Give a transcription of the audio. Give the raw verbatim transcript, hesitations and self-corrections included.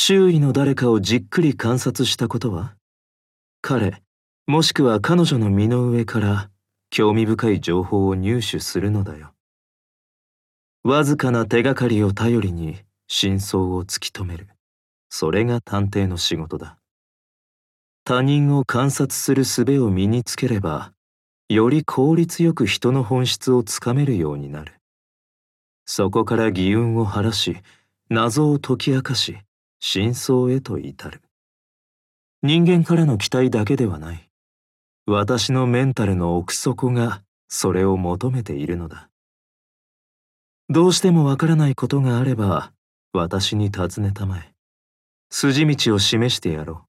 周囲の誰かをじっくり観察したことは？彼、もしくは彼女の身の上から興味深い情報を入手するのだよ。わずかな手がかりを頼りに真相を突き止める。それが探偵の仕事だ。他人を観察する術を身につければ、より効率よく人の本質をつかめるようになる。そこから疑雲を晴らし、謎を解き明かし、真相へと至る。人間からの期待だけではない。私のメンタルの奥底がそれを求めているのだ。どうしてもわからないことがあれば、私に尋ねたまえ。筋道を示してやろう。